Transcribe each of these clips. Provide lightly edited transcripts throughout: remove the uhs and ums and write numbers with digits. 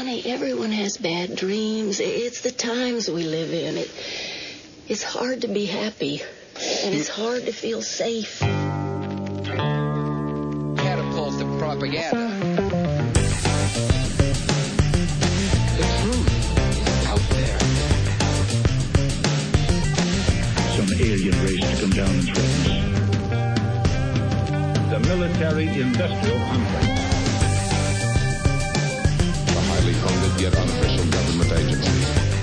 Honey, everyone has bad dreams. It's the times we live in. It's hard to be happy, and it's hard to feel safe. Catapult of propaganda. The truth is out there. Some alien race to come down and threaten us. The military-industrial complex. A highly funded yet unofficial government agency.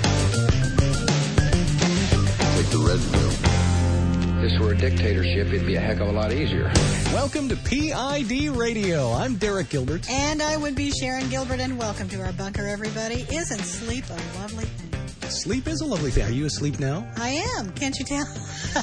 Take the red pill. If this were a dictatorship, it'd be a heck of a lot easier. Welcome to PID Radio. I'm Derek Gilbert. And I would be Sharon Gilbert, and welcome to our bunker, everybody. Isn't sleep a lovely thing? Sleep is a lovely thing. Are you asleep now? I am. Can't you tell?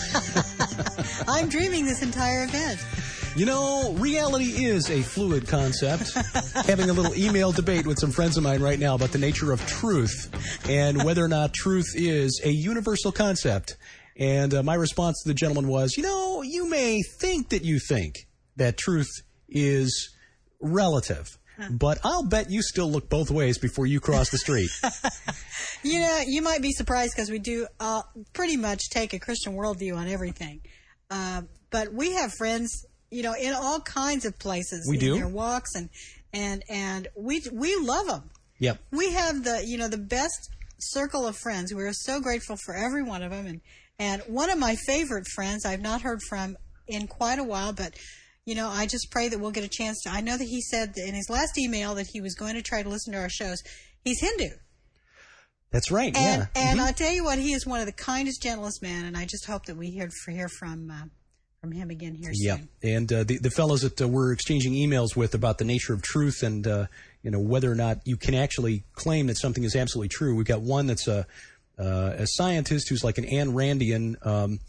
I'm dreaming this entire event. You know, reality is a fluid concept. Having a little email debate with some friends of mine right now about the nature of truth and whether or not truth is a universal concept. And my response to the gentleman was, you know, you may think that truth is relative, but I'll bet you still look both ways before you cross the street. You know, you might be surprised because we do pretty much take a Christian worldview on everything. But we have friends, you know, in all kinds of places. We do. In their walks, and we love them. Yep. We have the best circle of friends. We're so grateful for every one of them. And one of my favorite friends I've not heard from in quite a while, but, you know, I just pray that we'll get a chance to. I know that he said in his last email that he was going to try to listen to our shows. He's Hindu. That's right, and, yeah. And I'll tell you what, he is one of the kindest, gentlest men, and I just hope that we hear from him again here soon. Yeah, and the fellows that we're exchanging emails with about the nature of truth and, you know, whether or not you can actually claim that something is absolutely true. We've got one that's a scientist who's like an Ayn Randian.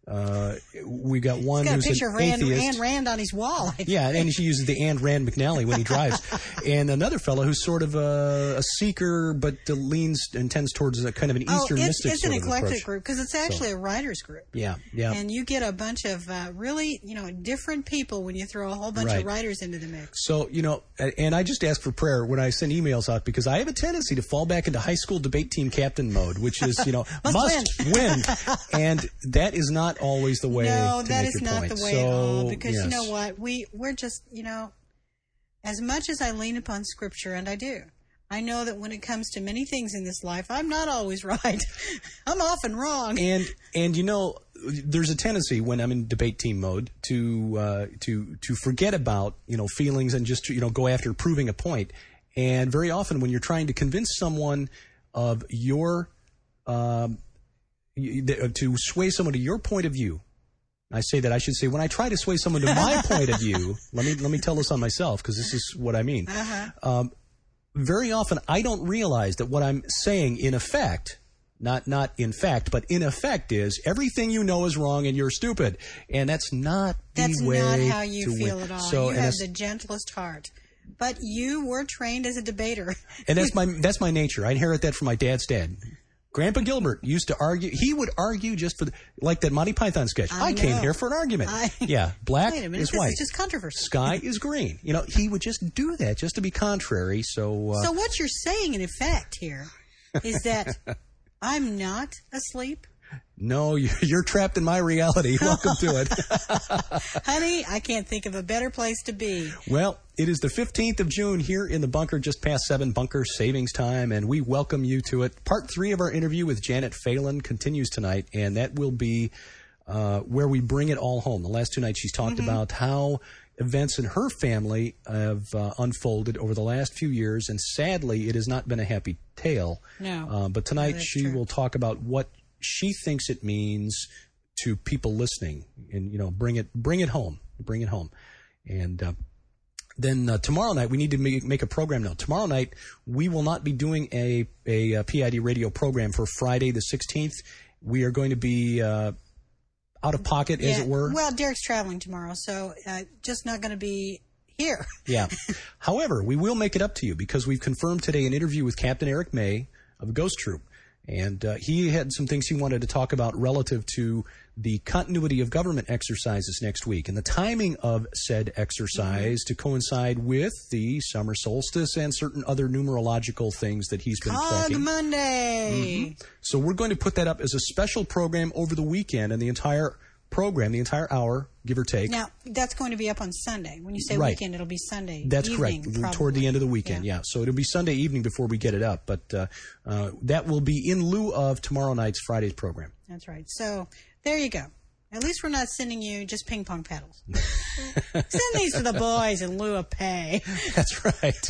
We got one who's an atheist. He's got a picture of Ayn Rand on his wall. Yeah, and she uses the Ayn Rand McNally when he drives. And another fellow who's sort of a seeker, but leans and tends towards a kind of an Eastern mystic it's sort an of eclectic approach. group because it's actually a writers group. Yeah, yeah. And you get a bunch of really, you know, different people when you throw a whole bunch of writers into the mix. So, you know, and I just ask for prayer when I send emails out because I have a tendency to fall back into high school debate team captain mode, which is, you know, must win. And that is not always the way. No, that is not the way at all. Because yes. You know what? We're just, you know, as much as I lean upon Scripture, and I do, I know that when it comes to many things in this life, I'm not always right. I'm often wrong. And you know, there's a tendency when I'm in debate team mode to forget about, you know, feelings and just, you know, go after proving a point. And very often when you're trying to convince someone of your to sway someone to your point of view. I say that I should say when I try to sway someone to my point of view. Let me tell this on myself because this is what I mean. Very often I don't realize that what I'm saying in effect, not in fact, but in effect is everything you know is wrong and you're stupid, and that's not the way. That's not how you feel win. at all. So, you have the gentlest heart. But you were trained as a debater, and that's my nature. I inherit that from my dad's dad. Grandpa Gilbert used to argue. He would argue just for like that Monty Python sketch. I came here for an argument. Black is white. This is just controversy. Sky is green. You know, he would just do that just to be contrary. So what you're saying in effect here is that I'm not asleep. No, you're trapped in my reality. Welcome to it. Honey, I can't think of a better place to be. Well, it is the 15th of June here in the bunker, just past 7, bunker savings time, and we welcome you to it. Part 3 of our interview with Janet Phelan continues tonight, and that will be where we bring it all home. The last 2 nights she's talked about how events in her family have unfolded over the last few years, and sadly it has not been a happy tale. No. But tonight she will talk about what she thinks it means to people listening, and, you know, bring it home. And then tomorrow night we need to make a program now. Tomorrow night we will not be doing a PID radio program for Friday the 16th. We are going to be out of pocket, as it were. Well, Derek's traveling tomorrow, so just not going to be here. Yeah. However, we will make it up to you because we've confirmed today an interview with Captain Eric May of the Ghost Troop. And he had some things he wanted to talk about relative to the continuity of government exercises next week and the timing of said exercise to coincide with the summer solstice and certain other numerological things that he's been tracking. Cog Monday! So we're going to put that up as a special program over the weekend, and the entire program, the entire hour, give or take. Now, that's going to be up on Sunday. When you say Right. weekend, it'll be Sunday That's evening, correct, probably. toward the end of the weekend, yeah. So it'll be Sunday evening before we get it up, but that will be in lieu of tomorrow night's Friday's program. That's right. So there you go. At least we're not sending you just ping pong paddles. Send these to the boys in lieu of pay. That's right.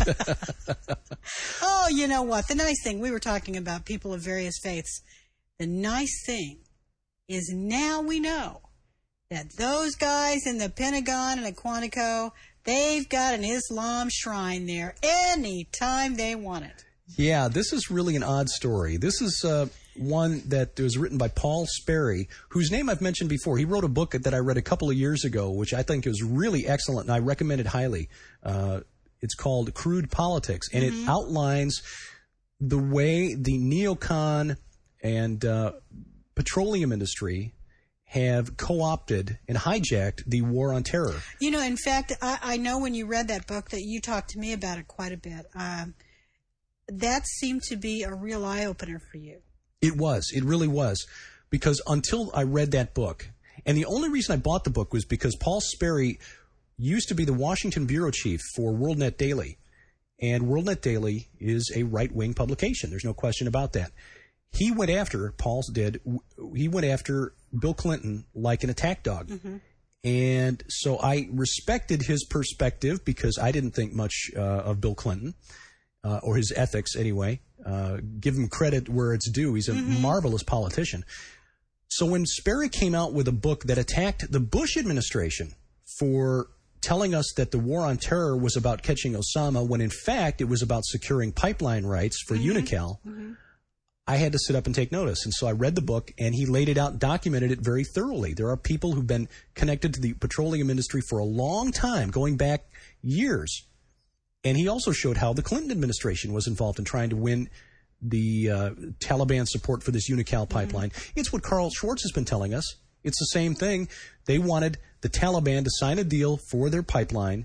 Oh, you know what? The nice thing, we were talking about people of various faiths. The nice thing is now we know that those guys in the Pentagon and at Quantico, they've got an Islam shrine there anytime they want it. Yeah, this is really an odd story. This is one that was written by Paul Sperry, whose name I've mentioned before. He wrote a book that I read a couple of years ago, which I think is really excellent, and I recommend it highly. It's called Crude Politics, and it outlines the way the neocon and petroleum industry have co-opted and hijacked the war on terror. You know, in fact, I know when you read that book that you talked to me about it quite a bit. That seemed to be a real eye-opener for you. It was. It really was. Because until I read that book, and the only reason I bought the book was because Paul Sperry used to be the Washington bureau chief for WorldNet Daily. And WorldNet Daily is a right-wing publication. There's no question about that. He went after, Paul did, he went after Bill Clinton like an attack dog. And so I respected his perspective because I didn't think much of Bill Clinton, or his ethics anyway. Give him credit where it's due. He's a marvelous politician. So when Sperry came out with a book that attacked the Bush administration for telling us that the war on terror was about catching Osama, when in fact it was about securing pipeline rights for Unocal, I had to sit up and take notice. And so I read the book, and he laid it out and documented it very thoroughly. There are people who've been connected to the petroleum industry for a long time, going back years. And he also showed how the Clinton administration was involved in trying to win the Taliban support for this Unocal pipeline. It's what Carl Schwartz has been telling us. It's the same thing. They wanted the Taliban to sign a deal for their pipeline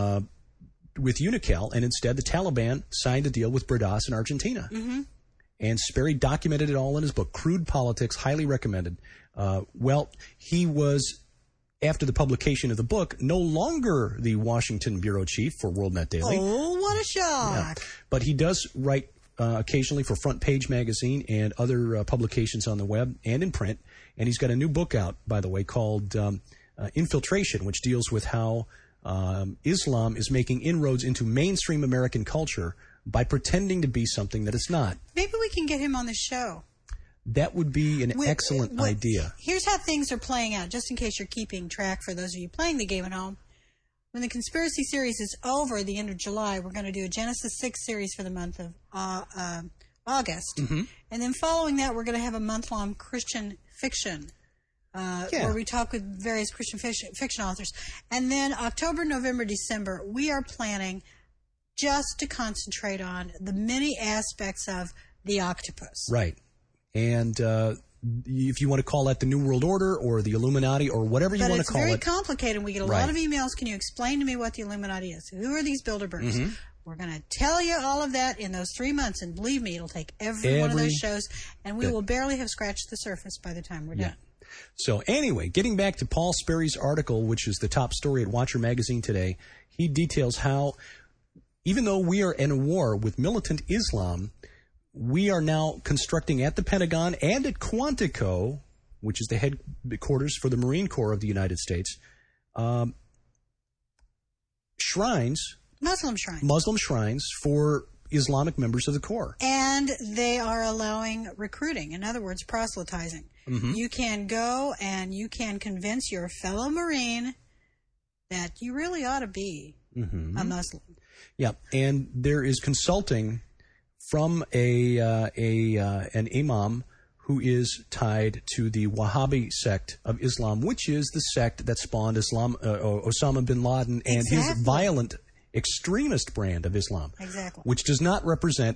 with Unocal, and instead the Taliban signed a deal with Bradas in Argentina. And Sperry documented it all in his book, Crude Politics, highly recommended. Well, he was, after the publication of the book, no longer the Washington bureau chief for WorldNet Daily. Oh, what a shock. Yeah. But he does write occasionally for Front Page Magazine and other publications on the web and in print. And he's got a new book out, by the way, called Infiltration, which deals with how Islam is making inroads into mainstream American culture by pretending to be something that it's not. Maybe we can get him on the show. That would be an excellent idea. Here's how things are playing out, just in case you're keeping track for those of you playing the game at home. When the conspiracy series is over at the end of July, we're going to do a Genesis 6 series for the month of August. And then following that, we're going to have a month-long Christian fiction where we talk with various Christian fiction authors. And then October, November, December, we are planning just to concentrate on the many aspects of the octopus. Right. And if you want to call that the New World Order or the Illuminati or whatever you want to call it. But it's very complicated. We get a lot of emails. Can you explain to me what the Illuminati is? Who are these Bilderbergs? We're going to tell you all of that in those 3 months. And believe me, it'll take every one of those shows. And we will barely have scratched the surface by the time we're done. So anyway, getting back to Paul Sperry's article, which is the top story at Watcher Magazine today, he details how even though we are in a war with militant Islam, we are now constructing at the Pentagon and at Quantico, which is the headquarters for the Marine Corps of the United States, shrines, Muslim shrines for Islamic members of the Corps. And they are allowing recruiting. In other words, proselytizing. You can go and you can convince your fellow Marine that you really ought to be a Muslim. Yeah, and there is consulting from an imam who is tied to the Wahhabi sect of Islam, which is the sect that spawned Osama bin Laden and his violent extremist brand of Islam, which does not represent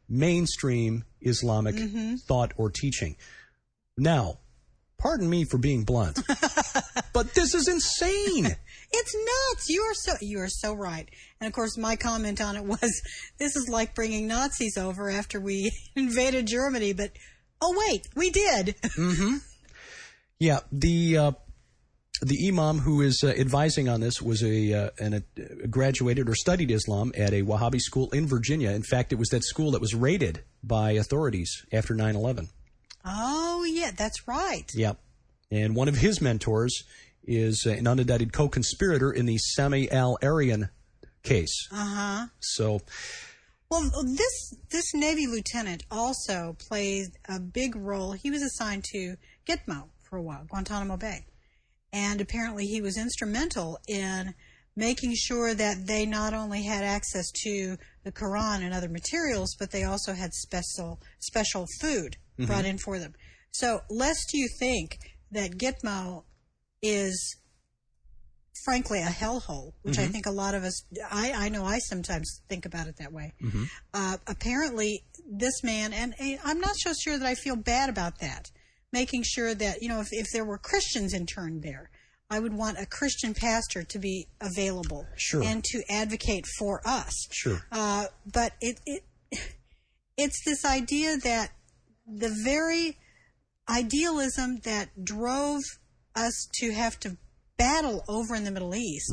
mainstream Islamic thought or teaching. Now, pardon me for being blunt, but this is insane. It's nuts. You are so right. And of course, my comment on it was, this is like bringing Nazis over after we invaded Germany. But oh wait, we did. Yeah, the imam who is advising on this was a graduated or studied Islam at a Wahhabi school in Virginia. In fact, it was that school that was raided by authorities after 9/11. Oh yeah, that's right. Yeah, and one of his mentors is an unindicted co-conspirator in the Sami al-Arian case. So, well, this Navy lieutenant also plays a big role. He was assigned to Gitmo for a while, Guantanamo Bay. And apparently he was instrumental in making sure that they not only had access to the Quran and other materials, but they also had special food brought in for them. So lest you think that Gitmo is frankly a hellhole, which I think a lot of us, I know I sometimes think about it that way. Apparently this man, and I'm not so sure that I feel bad about that, making sure that, if there were Christians interned there, I would want a Christian pastor to be available and to advocate for us. But it's this idea that the very idealism that drove us to have to battle over in the Middle East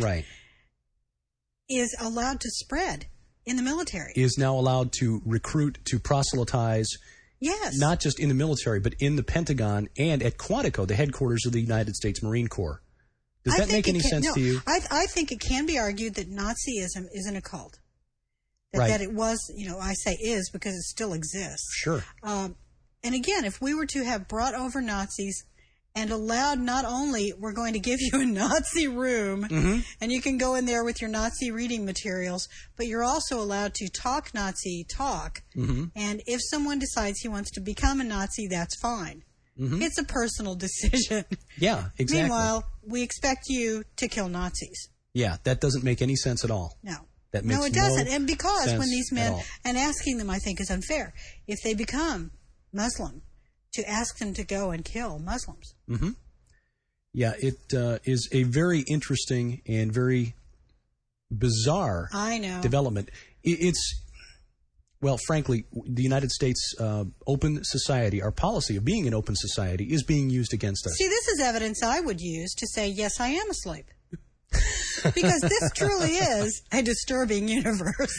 is allowed to spread in the military. Is now allowed to recruit, to proselytize. Yes. Not just in the military, but in the Pentagon and at Quantico, the headquarters of the United States Marine Corps. Does that make any sense to you? I think it can be argued that Nazism isn't a cult. That it was, I say is because it still exists. Sure. And again, if we were to have brought over Nazis and allowed not only we're going to give you a Nazi room and you can go in there with your Nazi reading materials, but you're also allowed to talk Nazi talk. And if someone decides he wants to become a Nazi, that's fine. It's a personal decision. Yeah, exactly. Meanwhile, we expect you to kill Nazis. Yeah, that doesn't make any sense at all. No. That makes no, it doesn't. And because sense when these men, and asking them I think is unfair, if they become Muslim, to ask them to go and kill Muslims. Yeah, it is a very interesting and very bizarre development. It's, well, frankly, the United States open society, our policy of being an open society, is being used against us. See, this is evidence I would use to say, yes, I am asleep. Because this truly is a disturbing universe.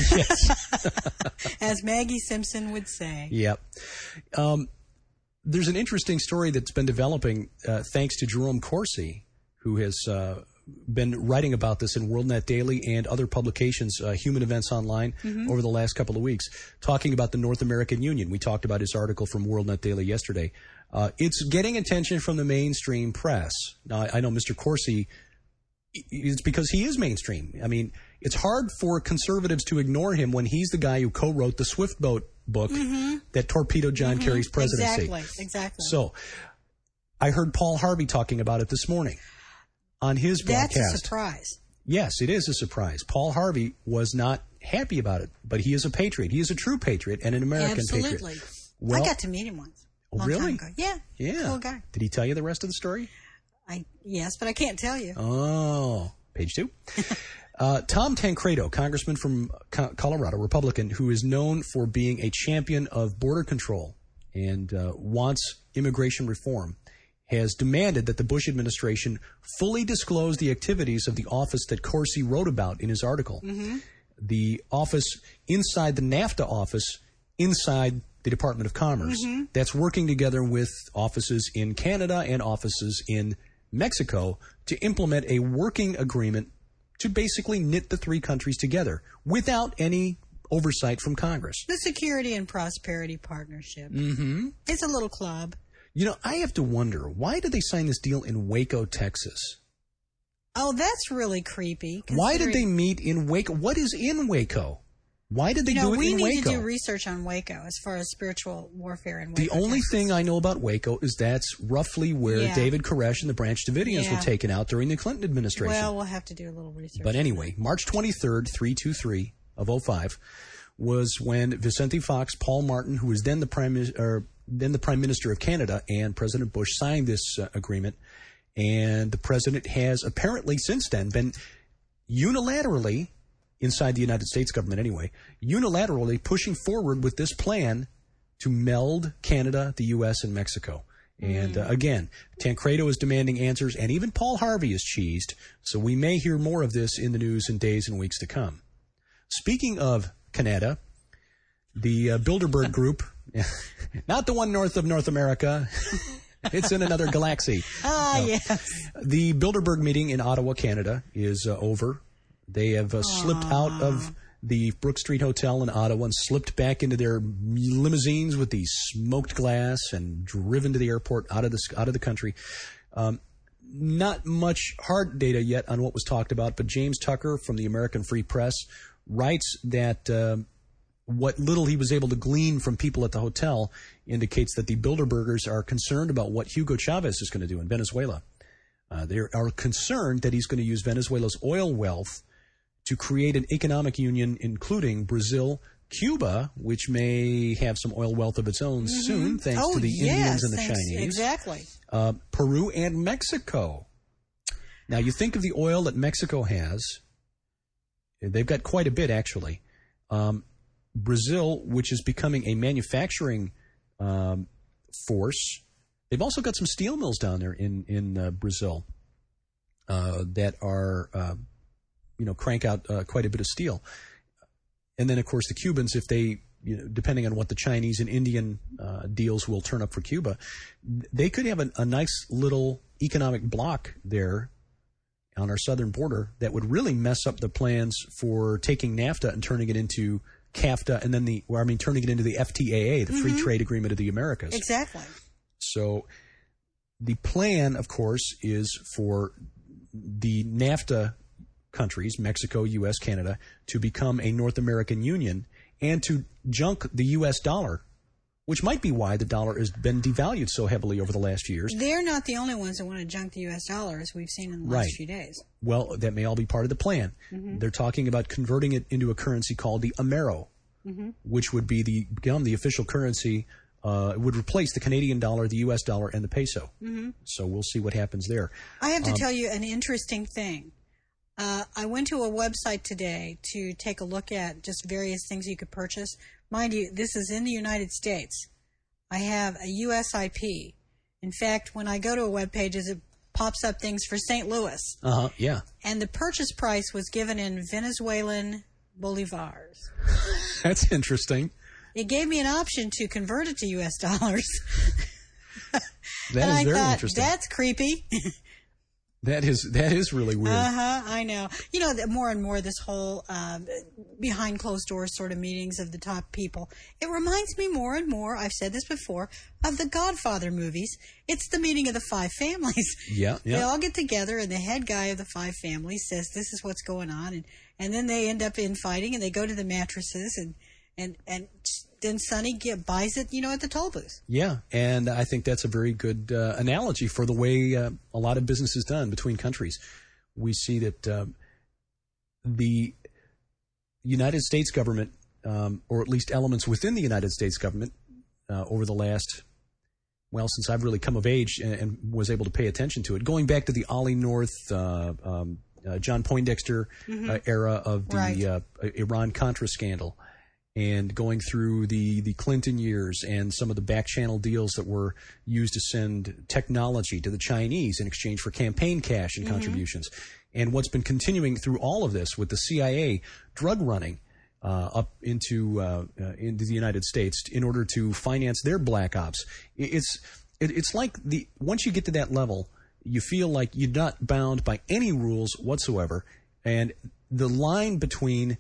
As Maggie Simpson would say. Yep. There's an interesting story that's been developing thanks to Jerome Corsi, who has been writing about this in WorldNet Daily and other publications, Human Events Online, over the last couple of weeks, talking about the North American Union. We talked about his article from WorldNet Daily yesterday. It's getting attention from the mainstream press. Now, I know Mr. Corsi, it's because he is mainstream. I mean, it's hard for conservatives to ignore him when he's the guy who co-wrote the Swift Boat book that torpedoed John Kerry's presidency. Exactly. So I heard Paul Harvey talking about it this morning on his broadcast. That's a surprise. Yes, it is a surprise. Paul Harvey was not happy about it, but he is a patriot. He is a true patriot and an American patriot. Well, I got to meet him once. Oh, really? Time ago. Yeah. Cool guy. Did he tell you the rest of the story? Yes, but I can't tell you. Oh, page 2. Tom Tancredo, congressman from Colorado, Republican, who is known for being a champion of border control and wants immigration reform, has demanded that the Bush administration fully disclose the activities of the office that Corsi wrote about in his article. The office inside the NAFTA office inside the Department of Commerce that's working together with offices in Canada and offices in Mexico to implement a working agreement to basically knit the three countries together without any oversight from Congress. The Security and Prosperity Partnership. It's a little club. You know, I have to wonder, why did they sign this deal in Waco, Texas? Oh, that's really creepy. Why did they meet in Waco? What is in Waco? Why did they do it in Waco? We need to do research on Waco as far as spiritual warfare in Waco. The only thing I know about Waco is that's roughly where David Koresh and the Branch Davidians were taken out during the Clinton administration. Well, we'll have to do a little research. But anyway, March 23rd, 323 of 05, was when Vicente Fox, Paul Martin, who was then the Prime Minister of Canada, and President Bush signed this agreement. And the president has apparently since then been unilaterally, inside the United States government anyway, unilaterally pushing forward with this plan to meld Canada, the U.S., and Mexico. And again, Tancredo is demanding answers, and even Paul Harvey is cheesed. So we may hear more of this in the news in days and weeks to come. Speaking of Canada, the Bilderberg Group, not the one north of North America, it's in another galaxy. Yes. The Bilderberg meeting in Ottawa, Canada, is over. They have slipped out of the Brook Street Hotel in Ottawa and slipped back into their limousines with the smoked glass and driven to the airport out of the country. Not much hard data yet on what was talked about, but James Tucker from the American Free Press writes that what little he was able to glean from people at the hotel indicates that the Bilderbergers are concerned about what Hugo Chavez is going to do in Venezuela. They are concerned that he's going to use Venezuela's oil wealth to create an economic union, including Brazil, Cuba, which may have some oil wealth of its own soon, thanks to the Indians and the Chinese. Exactly. Peru and Mexico. Now, you think of the oil that Mexico has. They've got quite a bit, actually. Brazil, which is becoming a manufacturing force. They've also got some steel mills down there in Brazil that are, crank out quite a bit of steel. And then, of course, the Cubans, if they, depending on what the Chinese and Indian deals will turn up for Cuba, they could have a nice little economic block there on our southern border that would really mess up the plans for taking NAFTA and turning it into CAFTA, and then turning it into the FTAA, the Free Trade Agreement of the Americas. Exactly. So the plan, of course, is for the NAFTA countries, Mexico, U.S., Canada, to become a North American union and to junk the U.S. dollar, which might be why the dollar has been devalued so heavily over the last few years. They're not the only ones that want to junk the U.S. dollar, as we've seen in the last few days. Well, that may all be part of the plan. They're talking about converting it into a currency called the Amero, which would become the official currency. It would replace the Canadian dollar, the U.S. dollar, and the peso. So we'll see what happens there. I have to tell you an interesting thing. I went to a website today to take a look at just various things you could purchase. Mind you, this is in the United States. I have a U.S. IP. In fact, when I go to a web page, it pops up things for St. Louis. Yeah. And the purchase price was given in Venezuelan bolivars. That's interesting. It gave me an option to convert it to U.S. dollars. That is very interesting. That's creepy. That is really weird. I know. More and more this whole behind closed doors sort of meetings of the top people. It reminds me more and more, I've said this before, of the Godfather movies. It's the meeting of the five families. Yeah. They all get together and the head guy of the five families says this is what's going on, and then they end up infighting and they go to the mattresses and then Sonny buys it, at the toll booth. Yeah, and I think that's a very good analogy for the way a lot of business is done between countries. We see that the United States government, or at least elements within the United States government, over the last, since I've really come of age and was able to pay attention to it, going back to the Ollie North, John Poindexter era of the Iran-Contra scandal, and going through the Clinton years and some of the back channel deals that were used to send technology to the Chinese in exchange for campaign cash and contributions. And what's been continuing through all of this with the CIA drug running up into the United States in order to finance their black ops. It's like once you get to that level, you feel like you're not bound by any rules whatsoever. And the line between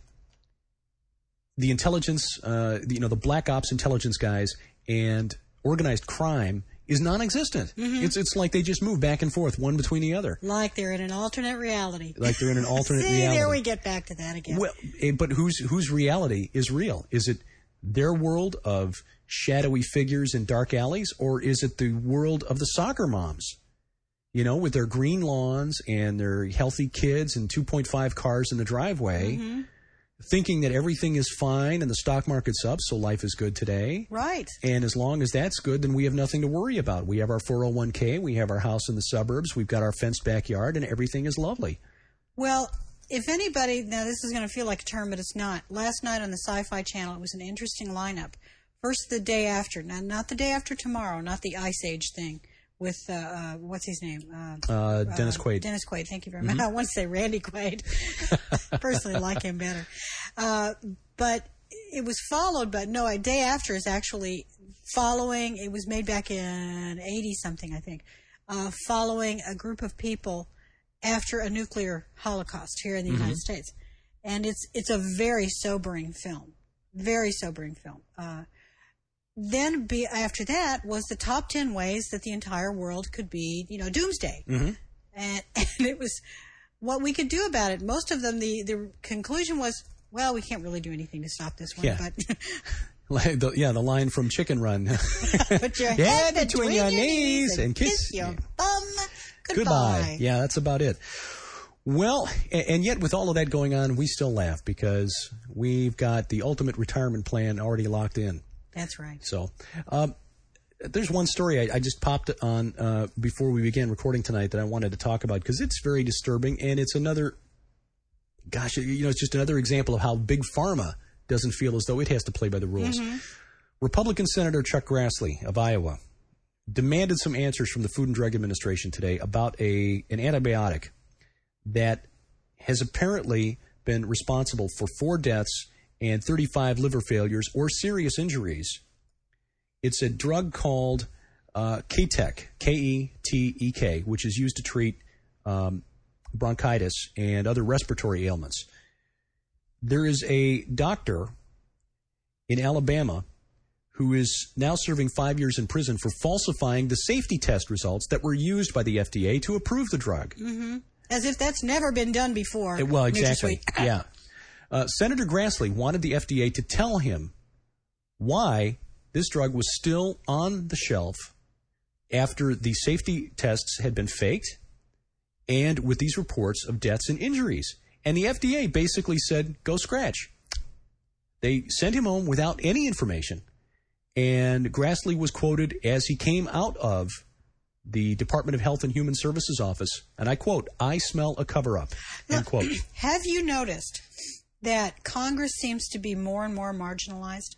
the intelligence, the black ops intelligence guys and organized crime is non-existent. It's like they just move back and forth, one between the other. Like they're in an alternate reality. See, there we get back to that again. Well, but whose reality is real? Is it their world of shadowy figures in dark alleys, or is it the world of the soccer moms? With their green lawns and their healthy kids and 2.5 cars in the driveway. thinking that everything is fine and the stock market's up, so life is good today. Right. And as long as that's good, then we have nothing to worry about. We have our 401k, we have our house in the suburbs, we've got our fenced backyard, and everything is lovely. Well, if anybody, now this is going to feel like a term, but it's not. Last night on the Sci-Fi Channel, it was an interesting lineup. First, the day after. Now, not the day after tomorrow, not the Ice Age thing with, what's his name? Dennis Quaid. Dennis Quaid, thank you very much. I want to say Randy Quaid. Personally like him better. But it was followed, but no, a day after is actually following, it was made back in 80-something, I think, following a group of people after a nuclear holocaust here in the United States. And it's a very sobering film. Very sobering film. Then after that was the top 10 ways that the entire world could be, doomsday. And it was what we could do about it. Most of them, the conclusion was, well, we can't really do anything to stop this one. Yeah. But the line from Chicken Run. Put your head between your knees and kiss your bum. Goodbye. Yeah, that's about it. Well, and yet with all of that going on, we still laugh because we've got the ultimate retirement plan already locked in. That's right. So, there's one story I just popped on before we began recording tonight that I wanted to talk about because it's very disturbing, and it's another, it's just another example of how Big Pharma doesn't feel as though it has to play by the rules. Republican Senator Chuck Grassley of Iowa demanded some answers from the Food and Drug Administration today about an antibiotic that has apparently been responsible for 4 deaths and 35 liver failures or serious injuries. It's a drug called Ketek, K-E-T-E-K, which is used to treat bronchitis and other respiratory ailments. There is a doctor in Alabama who is now serving 5 years in prison for falsifying the safety test results that were used by the FDA to approve the drug. As if that's never been done before. Well, exactly. Yeah. Senator Grassley wanted the FDA to tell him why this drug was still on the shelf after the safety tests had been faked and with these reports of deaths and injuries. And the FDA basically said, go scratch. They sent him home without any information. And Grassley was quoted as he came out of the Department of Health and Human Services office, and I quote, "I smell a cover-up," end quote. Have you noticed that Congress seems to be more and more marginalized?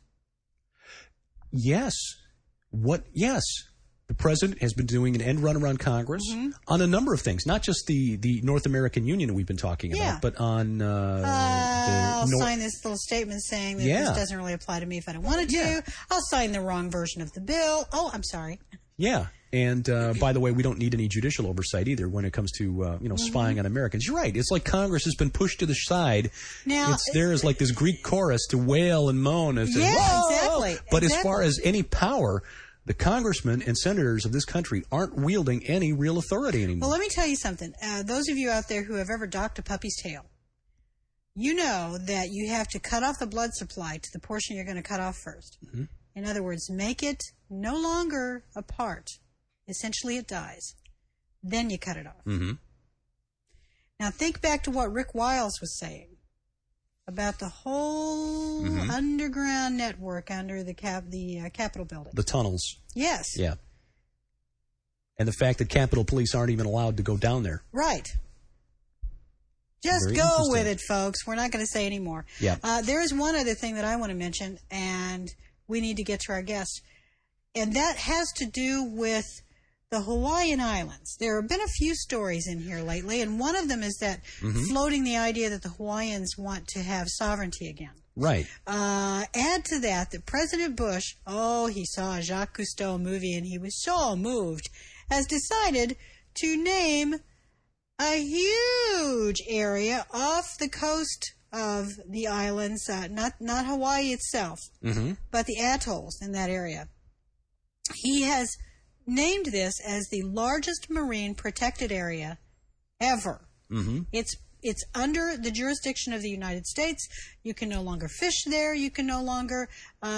Yes. Yes. The president has been doing an end run around Congress on a number of things, not just the North American Union we've been talking about, but on... I'll sign this little statement saying that this doesn't really apply to me if I don't want it to. I'll sign the wrong version of the bill. Oh, I'm sorry. Yeah. And by the way, we don't need any judicial oversight either when it comes to spying on Americans. You're right. It's like Congress has been pushed to the side. Now, it's there as like this Greek chorus to wail and moan. And exactly. But as far as any power, the congressmen and senators of this country aren't wielding any real authority anymore. Well, let me tell you something. Those of you out there who have ever docked a puppy's tail, you know that you have to cut off the blood supply to the portion you're going to cut off first. In other words, make it no longer a part. Essentially, it dies. Then you cut it off. Now, think back to what Rick Wiles was saying about the whole underground network under the Capitol building. The tunnels. Yes. Yeah. And the fact that Capitol Police aren't even allowed to go down there. Right. Just Very go with it, folks. We're not going to say any more. Yeah. There is one other thing that I want to mention, and we need to get to our guest. And that has to do with the Hawaiian Islands. There have been a few stories in here lately, and one of them is that floating the idea that the Hawaiians want to have sovereignty again. Right. Add to that President Bush, he saw a Jacques Cousteau movie and he was so moved, has decided to name a huge area off the coast of the islands, not Hawaii itself, but the atolls in that area. He has named this as the largest marine protected area ever. It's under the jurisdiction of the United States. You can no longer fish there. You can no longer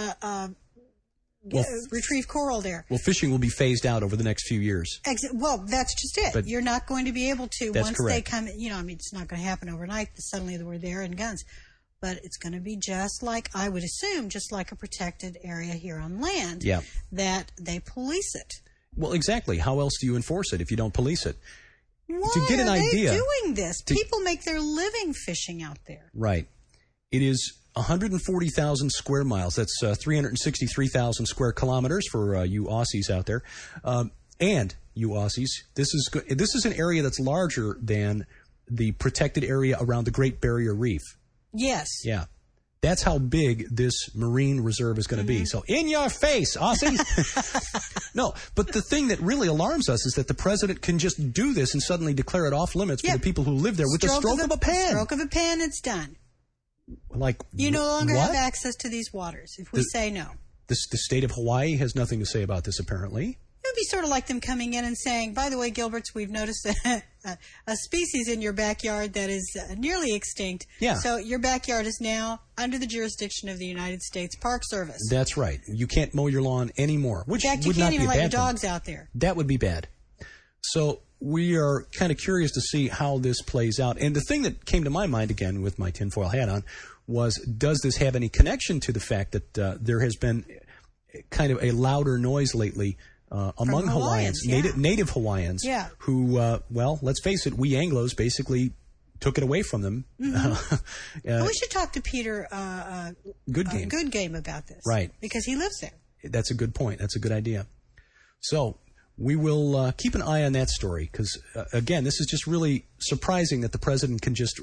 retrieve coral there. Well, fishing will be phased out over the next few years. Well, that's just it. But you're not going to be able to once correct. they come. It's not going to happen overnight. Suddenly we're there in guns. but it's going to be just like, I would assume, just like a protected area here on land, Yeah. that they police it. Well, exactly. How else do you enforce it if you don't police it? Why To get an are idea, they doing this? People make their living fishing out there. Right. It is 140,000 square miles. That's 363,000 square kilometers for you Aussies out there. And you Aussies, this is an area that's larger than the protected area around the Great Barrier Reef. Yes. Yeah. That's how big this marine reserve is going to be. So in your face, Aussie. No, but the thing that really alarms us is that the president can just do this and suddenly declare it off limits for the people who live there with the stroke of a pen. Stroke of a pen, it's done. Like, you no longer what? have access to these waters if we say no. The state of Hawaii has nothing to say about this, apparently. It would be sort of like them coming in and saying, by the way, Gilberts, we've noticed a species in your backyard that is nearly extinct. Yeah. So your backyard is now under the jurisdiction of the United States Park Service. That's right. You can't mow your lawn anymore, which in fact, you would can't not be even a let your bad thing. dogs out there. That would be bad. So we are kind of curious to see how this plays out. And the thing that came to my mind, again, with my tinfoil hat on, was does this have any connection to the fact that there has been kind of a louder noise lately among Hawaiians, native Hawaiians, who, well, let's face it, we Anglos basically took it away from them. Mm-hmm. We should talk to Peter Goodgame about this. Right. Because he lives there. That's a good point. That's a good idea. So we will keep an eye on that story because, again, this is just really surprising that the president can just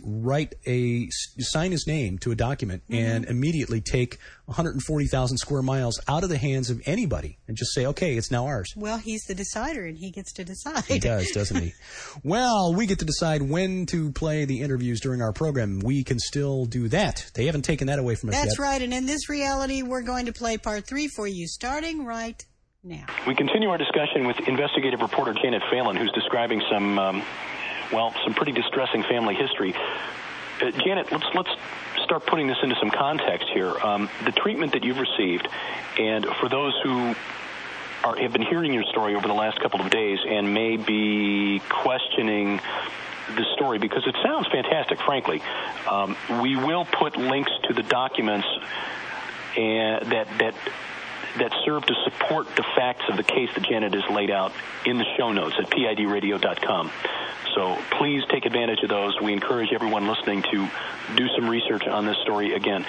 sign his name to a document and immediately take 140,000 square miles out of the hands of anybody and just say, okay, it's now ours. Well, he's the decider and he gets to decide. He does, doesn't he? Well, we get to decide when to play the interviews during our program. We can still do that. They haven't taken that away from us yet. That's right. And in this reality, we're going to play part 3 for you starting right now. We continue our discussion with investigative reporter Janet Phelan, who's describing some pretty distressing family history. Janet, let's start putting this into some context here. The treatment that you've received, and for those who have been hearing your story over the last couple of days and may be questioning the story because it sounds fantastic, frankly, we will put links to the documents that serve to support the facts of the case that Janet has laid out in the show notes at PIDradio.com. So please take advantage of those. We encourage everyone listening to do some research on this story again.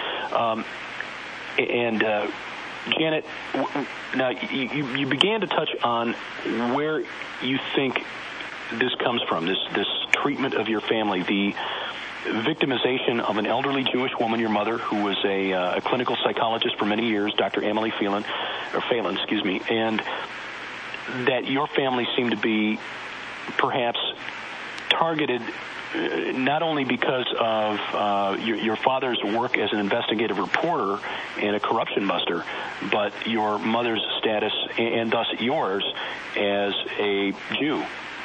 Janet, now you began to touch on where you think this comes from, this treatment of your family, the victimization of an elderly Jewish woman, your mother, who was a clinical psychologist for many years, Dr. Emily Phelan, and that your family seemed to be perhaps targeted not only because of your father's work as an investigative reporter and a corruption buster, but your mother's status and thus yours as a Jew.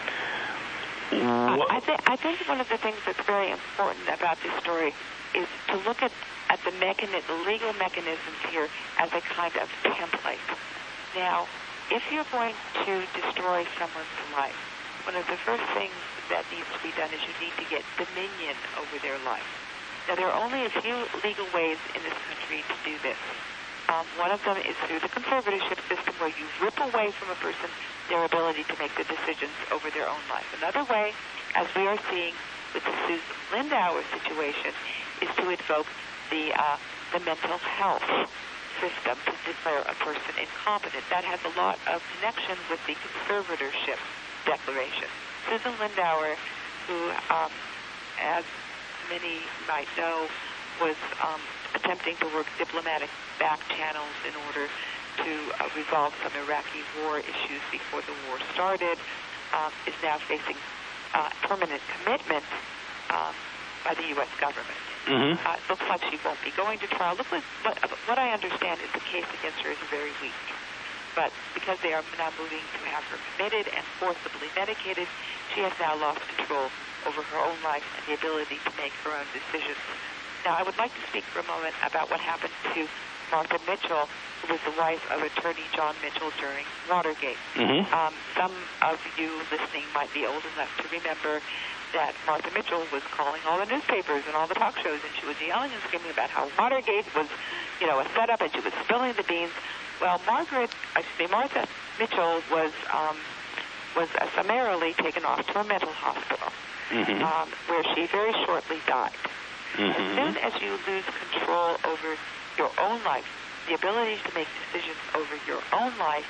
I think one of the things that's very important about this story is to look at the legal mechanisms here as a kind of template. Now, if you're going to destroy someone's life, one of the first things that needs to be done is you need to get dominion over their life. Now, there are only a few legal ways in this country to do this. One of them is through the conservatorship system, where you rip away from a person their ability to make the decisions over their own life. Another way, as we are seeing with the Susan Lindauer situation, is to invoke the mental health system to declare a person incompetent. That has a lot of connection with the conservatorship declaration. Susan Lindauer, who, as many might know, was attempting to work diplomatic back channels in order to resolve some Iraqi war issues before the war started, is now facing permanent commitment by the U.S. government. Mm-hmm. It looks like she won't be going to trial. What I understand is the case against her is very weak. But because they are now moving to have her committed and forcibly medicated, she has now lost control over her own life and the ability to make her own decisions. Now, I would like to speak for a moment about what happened to Martha Mitchell, who was the wife of Attorney John Mitchell during Watergate. Some of you listening might be old enough to remember that Martha Mitchell was calling all the newspapers and all the talk shows, and she was yelling and screaming about how Watergate was, a setup, and she was spilling the beans. Well, Martha Mitchell was summarily taken off to a mental hospital, where she very shortly died. As soon as you lose control over your own life, the ability to make decisions over your own life,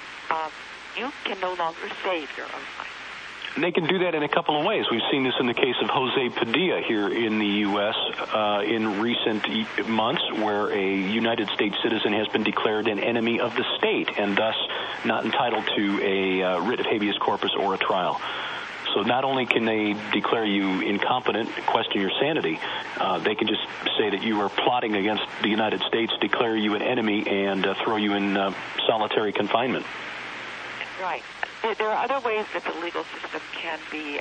you can no longer save your own life. And they can do that in a couple of ways. We've seen this in the case of Jose Padilla here in the U.S. In recent months, where a United States citizen has been declared an enemy of the state and thus not entitled to a writ of habeas corpus or a trial. So not only can they declare you incompetent, question your sanity, they can just say that you are plotting against the United States, declare you an enemy, and throw you in solitary confinement. Right. There are other ways that the legal system can be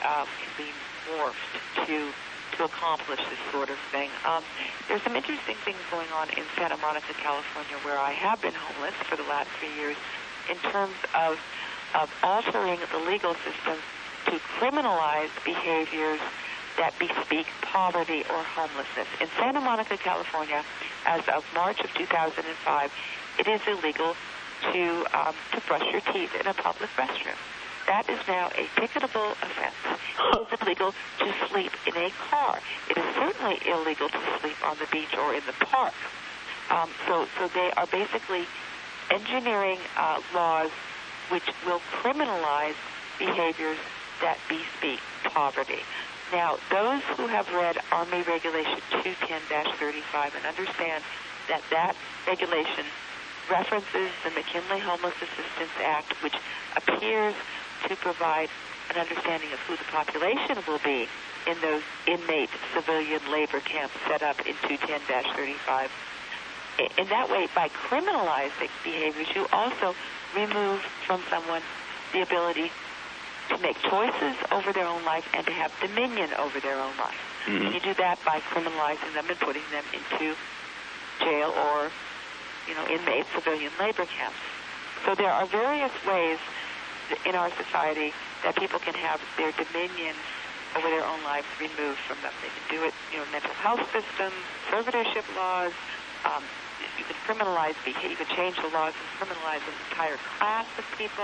morphed to accomplish this sort of thing. There's some interesting things going on in Santa Monica, California, where I have been homeless for the last 3 years, in terms of altering the legal system to criminalize behaviors that bespeak poverty or homelessness. In Santa Monica, California, as of March of 2005, it is illegal to brush your teeth in a public restroom. That is now a ticketable offense. It is illegal to sleep in a car. It is certainly illegal to sleep on the beach or in the park. So they are basically engineering laws which will criminalize behaviors that bespeak poverty. Now, those who have read Army Regulation 210-35 and understand that that regulation references the McKinley Homeless Assistance Act, which appears to provide an understanding of who the population will be in those inmate civilian labor camps set up in 210-35. In that way, by criminalizing behaviors, you also remove from someone the ability to make choices over their own life and to have dominion over their own life. And you do that by criminalizing them and putting them into jail or inmate civilian labor camps. So there are various ways in our society that people can have their dominion over their own lives removed from them. They can do it, mental health systems, conservatorship laws. You can criminalize behavior. You can change the laws and criminalize an entire class of people.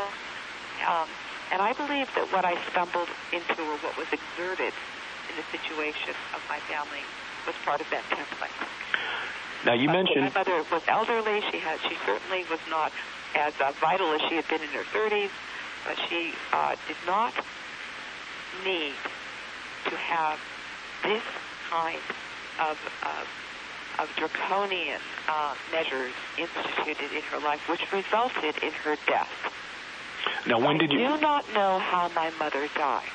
And I believe that what I stumbled into, or what was exerted in the situation of my family, was part of that template. Now, you mentioned my mother was elderly. She certainly was not as vital as she had been in her 30s, but she did not need to have this kind of draconian measures instituted in her life, which resulted in her death. Now, when did you? I do not know how my mother died.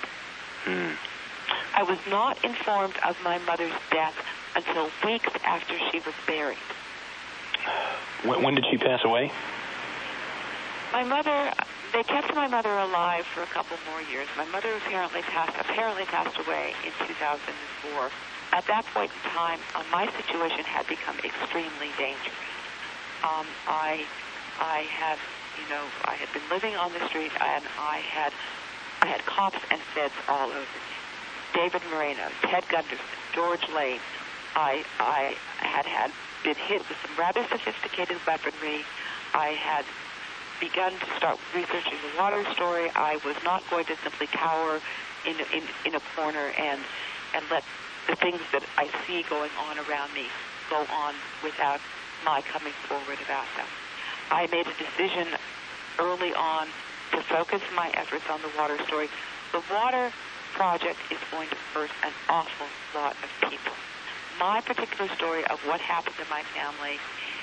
I was not informed of my mother's death until weeks after she was buried. When did she pass away? My mother, they kept my mother alive for a couple more years. My mother apparently passed away in 2004. At that point in time, my situation had become extremely dangerous. I had been living on the street, and I had cops and feds all over me. David Moreno, Ted Gunderson, George Lane. I had been hit with some rather sophisticated weaponry. I had begun to start researching the water story. I was not going to simply cower in a corner and let the things that I see going on around me go on without my coming forward about them. I made a decision early on to focus my efforts on the water story. The water project is going to hurt an awful lot of people. My particular story of what happened to my family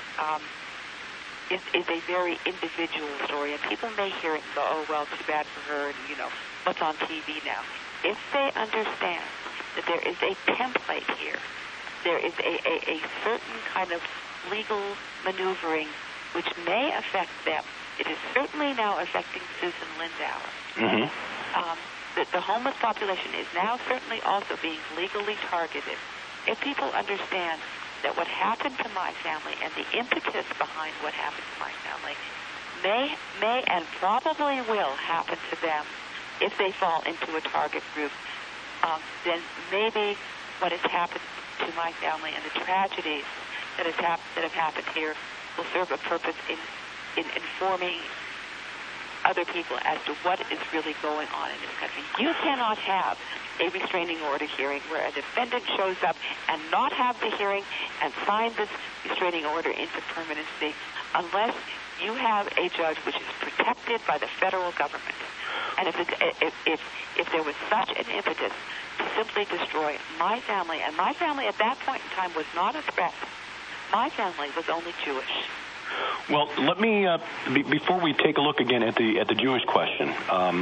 is a very individual story, and people may hear it and go, oh, well, too bad for her, and, what's on TV now. If they understand that there is a template here, there is a certain kind of legal maneuvering which may affect them. It is certainly now affecting Susan Lindauer. The homeless population is now certainly also being legally targeted. If people understand that what happened to my family and the impetus behind what happened to my family may and probably will happen to them if they fall into a target group. Then maybe what has happened to my family and the tragedies that have happened here will serve a purpose in informing other people as to what is really going on in this country. You cannot have a restraining order hearing where a defendant shows up and not have the hearing and sign this restraining order into permanency unless you have a judge which is protected by the federal government. And if there was such an impetus to simply destroy my family, and my family at that point in time was not a threat. My family was only Jewish. Well, let me before we take a look again at the Jewish question,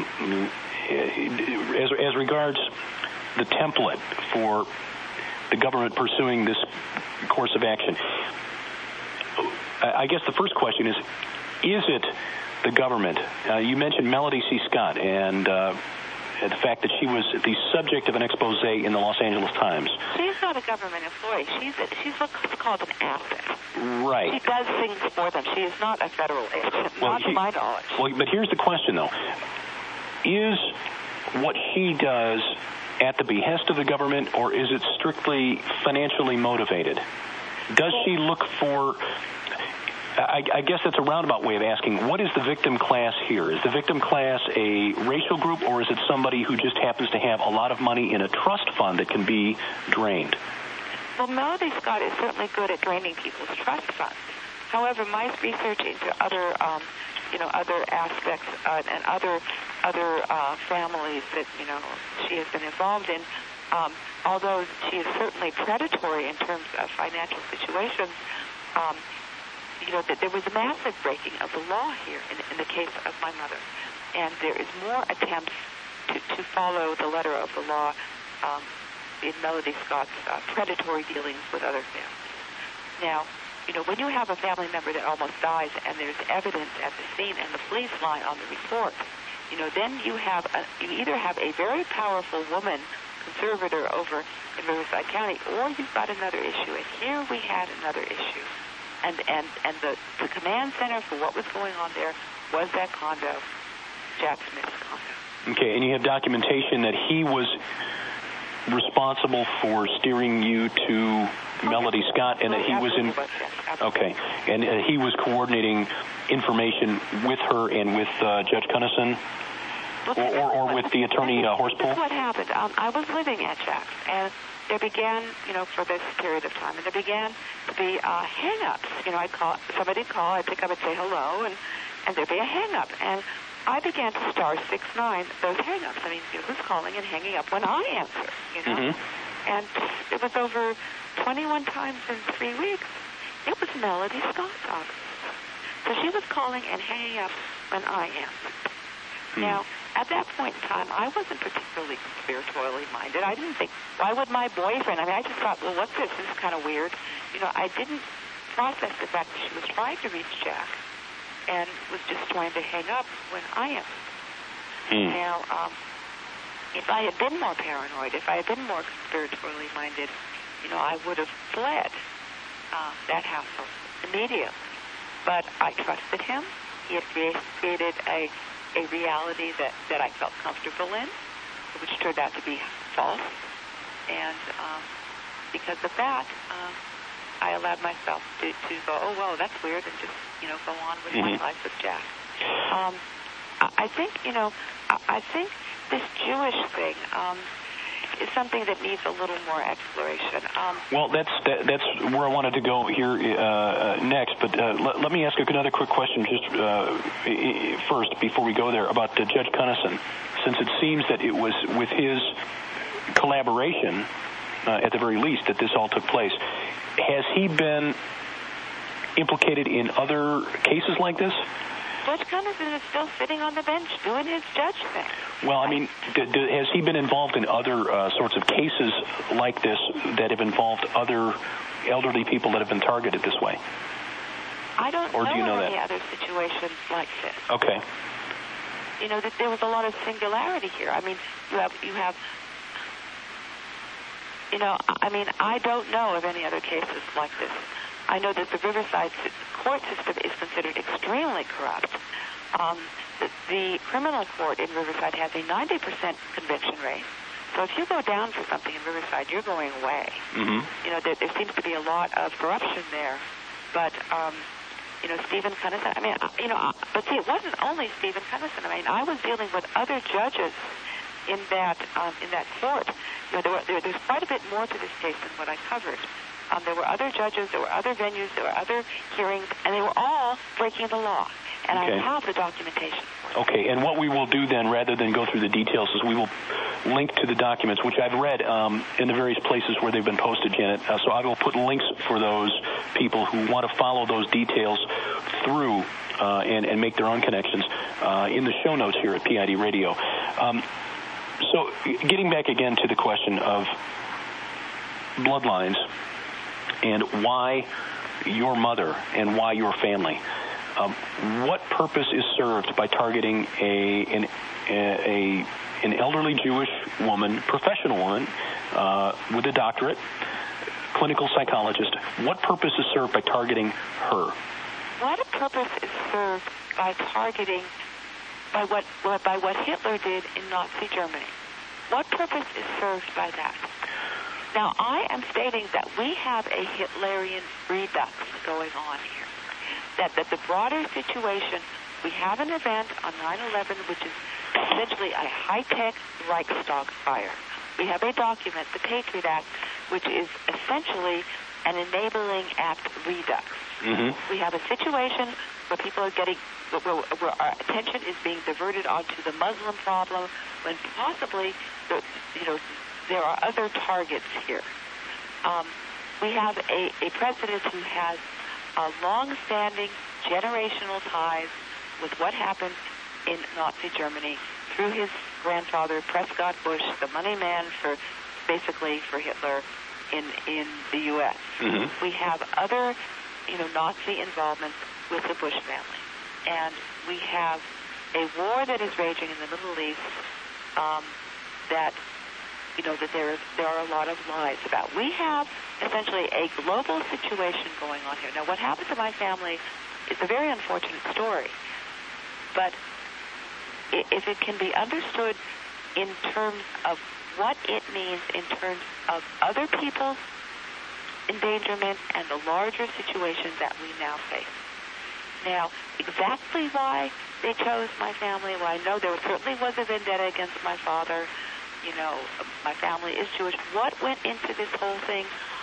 as regards the template for the government pursuing this course of action. I guess the first question is it the government? You mentioned Melody C. Scott and the fact that she was the subject of an expose in the Los Angeles Times. She's not a government employee. She's what's called an asset. Right. She does things for them. She is not a federal agent, not to my knowledge. Well, but here's the question, though. Is what she does at the behest of the government, or is it strictly financially motivated? Does she look for... I guess that's a roundabout way of asking, what is the victim class here? Is the victim class a racial group, or is it somebody who just happens to have a lot of money in a trust fund that can be drained? Well, Melody Scott is certainly good at draining people's trust funds. However, my research into other aspects and other families that she has been involved in, although she is certainly predatory in terms of financial situations. That there was a massive breaking of the law here in the case of my mother. And there is more attempts to follow the letter of the law in Melody Scott's predatory dealings with other families. Now, when you have a family member that almost dies and there's evidence at the scene and the police lie on the report, then you either have a very powerful woman conservator over in Riverside County, or you've got another issue. And here we had another issue. And the command center for what was going on there was that condo, Jack Smith's condo. Okay, and you have documentation that he was responsible for steering you to Melody Scott, and that he was in... Okay, and he was coordinating information with her and with Judge Cunnison, or with the attorney Horspool? This is what happened. I was living at Jack's, and there began, for this period of time, and there began to be hang-ups. Somebody'd call, I'd pick up and say hello, and there'd be a hang-up. And I began to star 6-9 those hang-ups. I mean, who's calling and hanging up when I answer, Mm-hmm. And it was over 21 times in 3 weeks. It was Melody Scott's office. So she was calling and hanging up when I answered. Now, at that point in time, I wasn't particularly conspiratorially minded. I didn't think, why would my boyfriend? I mean, I just thought, well, what's this? This is kind of weird. I didn't process the fact that she was trying to reach Jack and was just trying to hang up when I answered. Now, if I had been more paranoid, if I had been more conspiratorially minded, I would have fled that household immediately. But I trusted him. He had created a reality that I felt comfortable in, which turned out to be false. And because of that, I allowed myself to go, oh, well, that's weird, and just, go on with my life with Jack. I think this Jewish thing is something that needs a little more exploration. Well, that's where I wanted to go here next. But let me ask another quick question just first before we go there about Judge Cunnison, since it seems that it was with his collaboration, at the very least, that this all took place. Has he been implicated in other cases like this? Judge Cunnison is still sitting on the bench doing his judge thing. Well, I mean, has he been involved in other sorts of cases like this that have involved other elderly people that have been targeted this way? I don't know any other situations like this. Okay. That there was a lot of singularity here. I mean, you have I mean, I don't know of any other cases like this. I know that the Riverside court system is considered extremely corrupt. The criminal court in Riverside has a 90% conviction rate. So if you go down for something in Riverside, you're going away. There seems to be a lot of corruption there. But, Stephen Cunnison, but see, it wasn't only Stephen Cunnison. I mean, I was dealing with other judges in that court. There's quite a bit more to this case than what I covered. There were other judges, there were other venues, there were other hearings, and they were all breaking the law. And I have the documentation. Okay, and what we will do then, rather than go through the details, is we will link to the documents, which I've read in the various places where they've been posted, Janet. So I will put links for those people who want to follow those details through and make their own connections in the show notes here at PID Radio. So getting back again to the question of bloodlines and why your mother and why your family. What purpose is served by targeting an elderly Jewish woman, professional woman, with a doctorate, clinical psychologist? What purpose is served by targeting her? What purpose is served by targeting by what Hitler did in Nazi Germany? What purpose is served by that? Now, I am stating that we have a Hitlerian redux going on here. That the broader situation, we have an event on 9/11, which is essentially a high-tech Reichstag fire. We have a document, the Patriot Act, which is essentially an enabling act redux. We have a situation where people are where our attention is being diverted onto the Muslim problem, when possibly, there are other targets here. We have a president who has long-standing generational ties with what happened in Nazi Germany through his grandfather, Prescott Bush, the money man for Hitler in the U.S. We have other, Nazi involvement with the Bush family. And we have a war that is raging in the Middle East that there are a lot of lies about. We have essentially a global situation going on here. Now, what happened to my family is a very unfortunate story, but if it can be understood in terms of what it means in terms of other people's endangerment and the larger situation that we now face. Now, exactly why they chose my family, well, I know there certainly was a vendetta against my father. My family is Jewish. What went into this whole thing?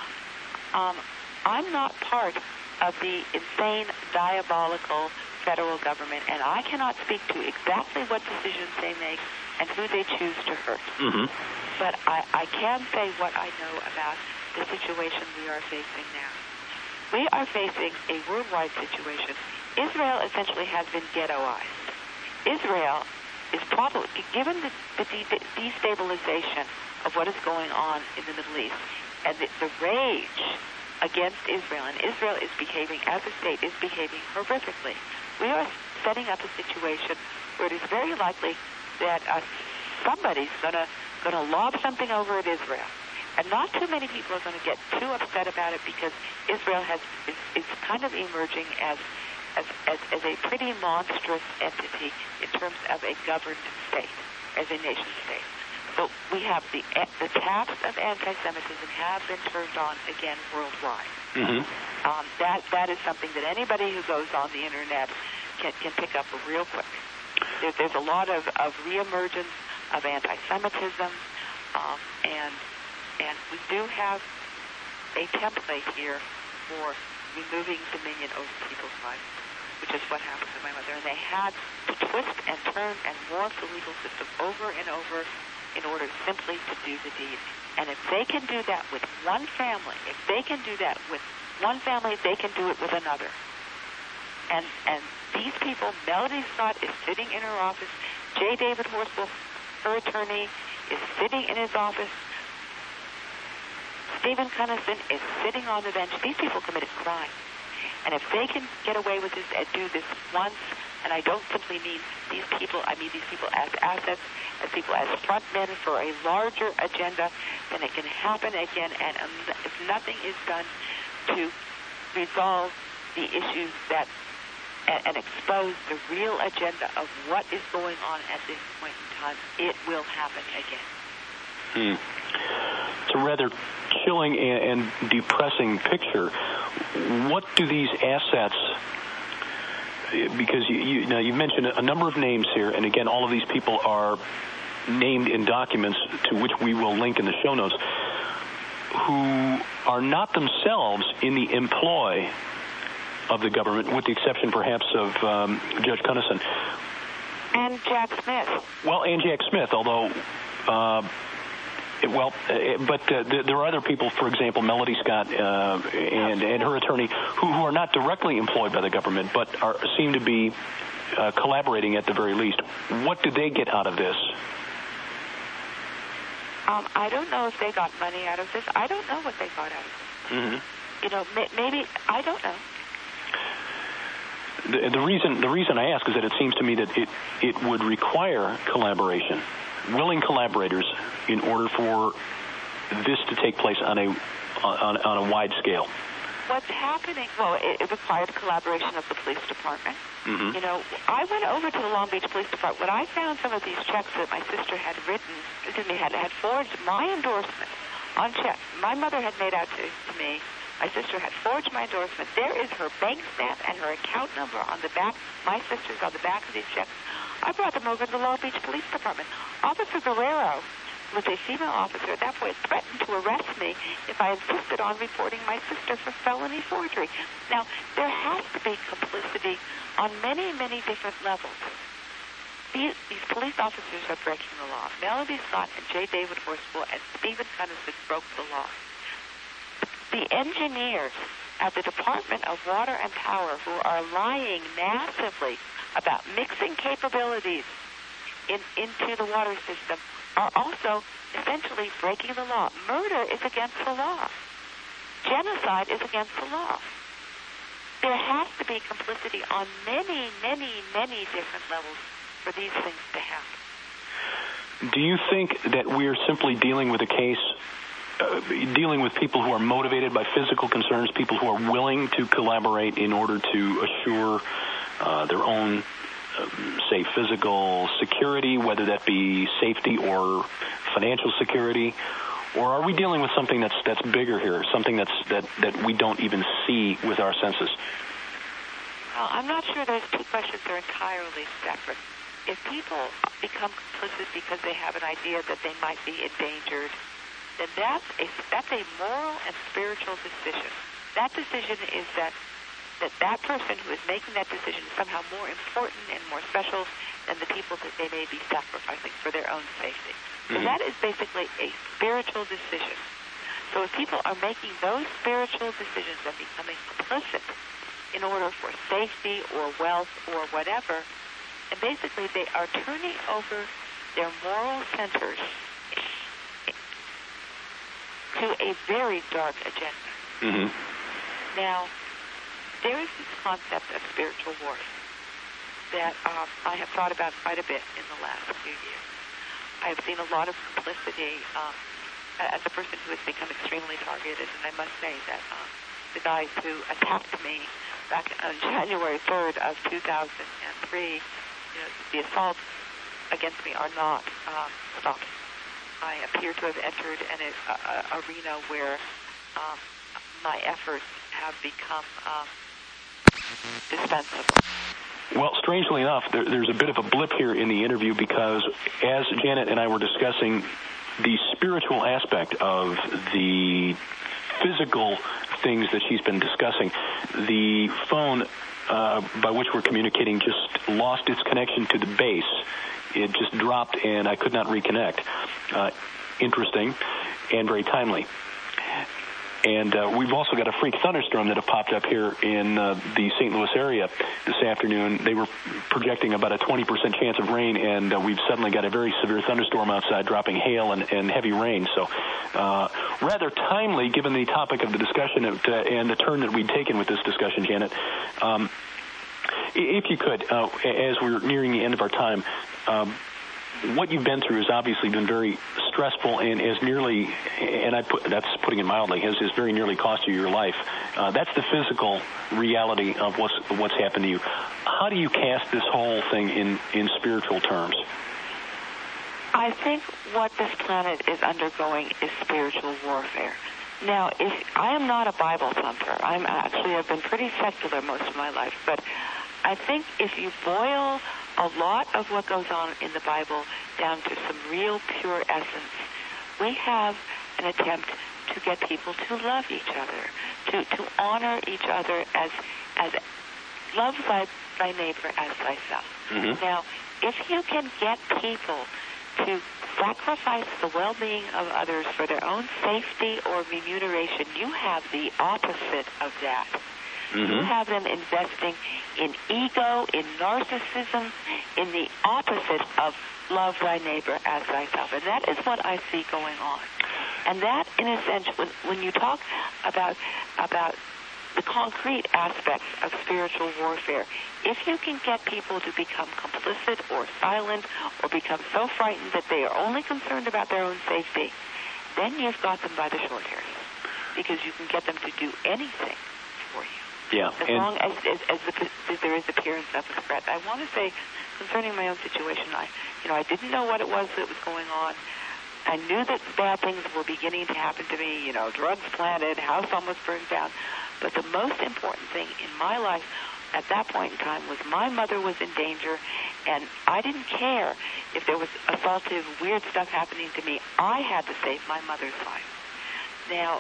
I'm not part of the insane, diabolical federal government, and I cannot speak to exactly what decisions they make and who they choose to hurt. But I can say what I know about the situation we are facing now. We are facing a worldwide situation. Israel essentially has been ghettoized. Israel is probably, given the destabilization of what is going on in the Middle East and the rage against Israel, and Israel is behaving, as a state, is behaving horrifically. We are setting up a situation where it is very likely that somebody's going to lob something over at Israel. And not too many people are going to get too upset about it because Israel is kind of emerging as a pretty monstrous entity in terms of a governed state, as a nation state. So we have the taps of anti-Semitism have been turned on again worldwide. That is something that anybody who goes on the internet can pick up real quick. There's a lot of reemergence of anti-Semitism, and we do have a template here for removing dominion over people's lives, which is what happened to my mother. And they had to twist and turn and morph the legal system over and over in order simply to do the deed. And if they can do that with one family, they can do it with another. And these people, Melody Scott is sitting in her office. J. David Horsfall, her attorney, is sitting in his office. Stephen Cunnison is sitting on the bench. These people committed crime. And if they can get away with this and do this once, and I don't simply mean these people, I mean these people as assets, as people as front men for a larger agenda, then it can happen again. And if nothing is done to resolve the issues that and expose the real agenda of what is going on at this point in time, it will happen again. It's a rather chilling and depressing picture. What do these assets, because you've mentioned a number of names here, and again, all of these people are named in documents to which we will link in the show notes, who are not themselves in the employ of the government, with the exception perhaps of Judge Cunnison. And Jack Smith. Well, and Jack Smith, although... but there are other people, for example, Melody Scott and her attorney, who are not directly employed by the government, but seem to be collaborating at the very least. What do they get out of this? I don't know if they got money out of this. I don't know what they got out of this. Mm-hmm. Maybe, I don't know. The reason I ask is that it seems to me that it would require collaboration, willing collaborators, in order for this to take place on a wide scale. What's happening? Well, it required collaboration of the police department. Mm-hmm. I went over to the Long Beach Police Department when I found some of these checks that my sister had had forged my endorsement on checks my mother had made out to me. My sister had forged my endorsement. There is her bank stamp and her account number on the back. My sister's on the back of these checks. I brought them over to the Long Beach Police Department. Officer Guerrero was a female officer at that point, threatened to arrest me if I insisted on reporting my sister for felony forgery. Now, there has to be complicity on many, many different levels. These police officers are breaking the law. Melody Scott and J. David Horspool and Stephen Cunnison broke the law. The engineers at the Department of Water and Power, who are lying massively about mixing capabilities into the water system, are also essentially breaking the law. Murder is against the law. Genocide is against the law. There has to be complicity on many, many, many different levels for these things to happen. Do you think that we're simply dealing with a case, dealing with people who are motivated by physical concerns, people who are willing to collaborate in order to assure their own, say, physical security, whether that be safety or financial security? Or are we dealing with something that's bigger here, something that we don't even see with our senses? Well, I'm not sure those two questions are entirely separate. If people become complicit because they have an idea that they might be endangered, then that's a moral and spiritual decision. That decision is that person who is making that decision is somehow more important and more special than the people that they may be sacrificing for their own safety. So that is basically a spiritual decision. So if people are making those spiritual decisions and becoming complicit in order for safety or wealth or whatever, and basically they are turning over their moral centers to a very dark agenda. Mm-hmm. Now, there is this concept of spiritual warfare that I have thought about quite a bit in the last few years. I have seen a lot of complicity as a person who has become extremely targeted, and I must say that the guys who attacked me back on January 3rd of 2003, the assaults against me are not stopping. I appear to have entered an arena where my efforts have become dispensable. Well, strangely enough, there's a bit of a blip here in the interview because as Janet and I were discussing the spiritual aspect of the physical things that she's been discussing, the phone by which we're communicating just lost its connection to the base. It just dropped and I could not reconnect. Interesting and very timely. And we've also got a freak thunderstorm that have popped up here in the St. Louis area this afternoon. They were projecting about a 20% chance of rain, and we've suddenly got a very severe thunderstorm outside, dropping hail and heavy rain. So rather timely, given the topic of the discussion and the turn that we'd taken with this discussion, Janet. If you could, as we're nearing the end of our time, what you've been through has obviously been very stressful and has nearly, that's putting it mildly, has very nearly cost you your life. That's the physical reality of what's happened to you. How do you cast this whole thing in spiritual terms? I think what this planet is undergoing is spiritual warfare. Now, I am not a Bible thumper. I've been pretty secular most of my life, but I think if you boil a lot of what goes on in the Bible down to some real pure essence, we have an attempt to get people to love each other, to honor each other as love thy neighbor as thyself. Mm-hmm. Now, if you can get people to sacrifice the well-being of others for their own safety or remuneration, you have the opposite of that. Mm-hmm. You have them investing in ego, in narcissism, in the opposite of love thy neighbor as thyself. And that is what I see going on. And that, in a sense, when you talk about the concrete aspects of spiritual warfare, if you can get people to become complicit or silent or become so frightened that they are only concerned about their own safety, then you've got them by the short hairs, because you can get them to do anything for you. Yeah, as long as there is appearance of a threat. I want to say, concerning my own situation, I didn't know what it was that was going on. I knew that bad things were beginning to happen to me, drugs planted, house almost burned down. But the most important thing in my life at that point in time was my mother was in danger, and I didn't care if there was assaultive, weird stuff happening to me. I had to save my mother's life. Now,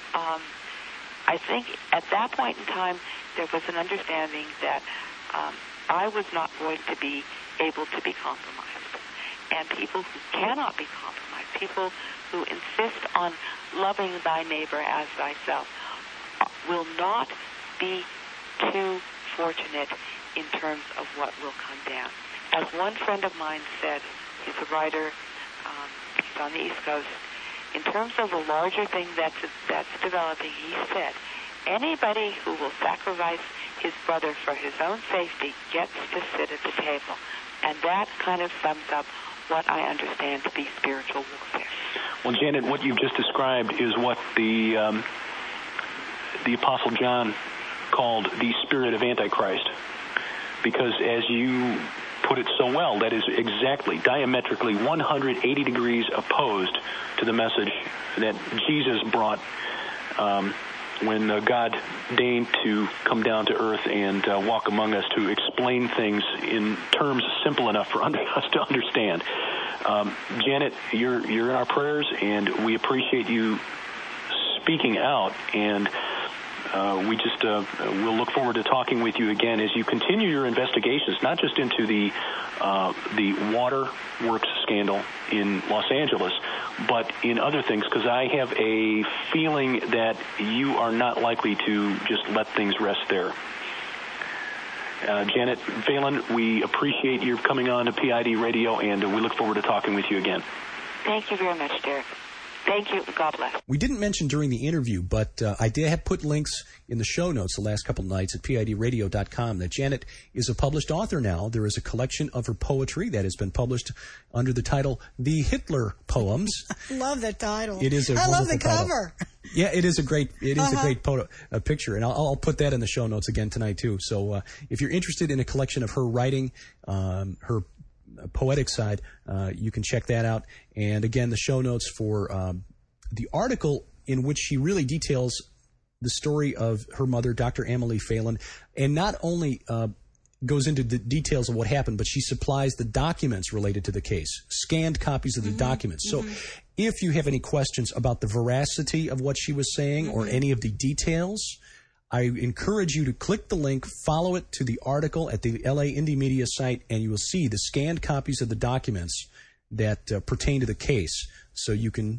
I think at that point in time, there was an understanding that I was not going to be able to be compromised. And people who cannot be compromised, people who insist on loving thy neighbor as thyself, will not be too fortunate in terms of what will come down. As one friend of mine said, he's a writer, he's on the East Coast, in terms of the larger thing that's developing, he said, anybody who will sacrifice his brother for his own safety gets to sit at the table. And that kind of sums up what I understand to be spiritual warfare. Well, Janet, what you've just described is what the Apostle John called the spirit of Antichrist. Because as you put it so well, that is exactly, diametrically 180 degrees opposed to the message that Jesus brought when God deigned to come down to earth and walk among us to explain things in terms simple enough for us to understand. Janet, you're in our prayers, and we appreciate you speaking out, and we just we'll look forward to talking with you again as you continue your investigations, not just into the waterworks scandal in Los Angeles, but in other things, because I have a feeling that you are not likely to just let things rest there. Janet Phelan, we appreciate your coming on to PID Radio, and we look forward to talking with you again. Thank you very much, Derek. Thank you. God bless. We didn't mention during the interview, but I did have put links in the show notes the last couple nights at PIDradio.com that Janet is a published author now. There is a collection of her poetry that has been published under the title The Hitler Poems. I love that title. It is. I love the cover. Yeah, it is a great. It is a great picture, and I'll put that in the show notes again tonight too. So if you're interested in a collection of her writing, her poetic side, you can check that out. And again, the show notes for the article in which she really details the story of her mother, Dr. Amelie Phelan, and not only goes into the details of what happened, but she supplies the documents related to the case, scanned copies of the documents. So if you have any questions about the veracity of what she was saying or any of the details, I encourage you to click the link, follow it to the article at the LA Indie Media site, and you will see the scanned copies of the documents that pertain to the case. So you can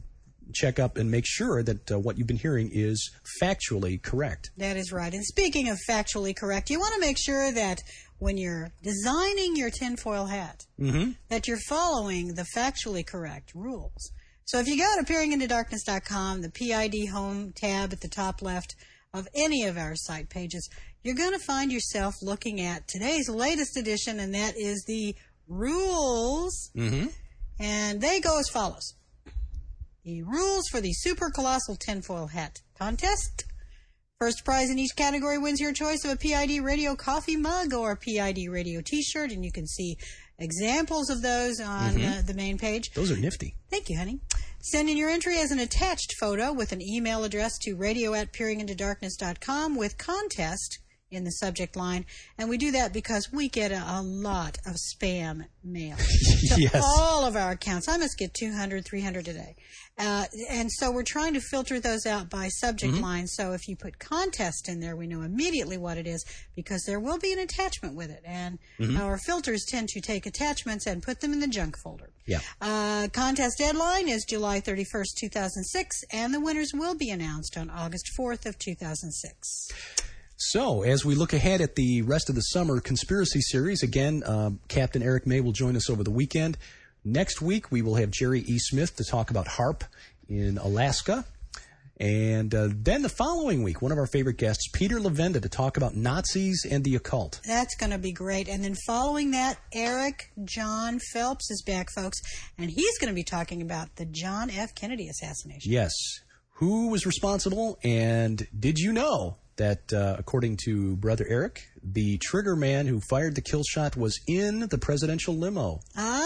check up and make sure that what you've been hearing is factually correct. That is right. And speaking of factually correct, you want to make sure that when you're designing your tinfoil hat, that you're following the factually correct rules. So if you go to peeringintodarkness.com, the PID home tab at the top left of any of our site pages, you're going to find yourself looking at today's latest edition, and that is the rules. And they go as follows. The rules for the Super Colossal Tinfoil Hat Contest. First prize in each category wins your choice of a PID Radio coffee mug or a PID Radio t-shirt, and you can see examples of those on the main page. Those are nifty. Thank you, honey. Send in your entry as an attached photo with an email address to radio@peeringintodarkness.com with contest in the subject line. And we do that because we get a lot of spam mail to all of our accounts. I must get 200, 300 a day. And so we're trying to filter those out by subject line. So if you put contest in there, we know immediately what it is because there will be an attachment with it. And our filters tend to take attachments and put them in the junk folder. Contest deadline is July 31st, 2006, and the winners will be announced on August 4th of 2006. So, as we look ahead at the rest of the summer conspiracy series, again, Captain Eric May will join us over the weekend. Next week, we will have Jerry E. Smith to talk about HAARP in Alaska. And then the following week, one of our favorite guests, Peter Levenda, to talk about Nazis and the occult. That's going to be great. And then following that, Eric John Phelps is back, folks. And he's going to be talking about the John F. Kennedy assassination. Yes. Who was responsible? And did you know that, according to Brother Eric, the trigger man who fired the kill shot was in the presidential limo?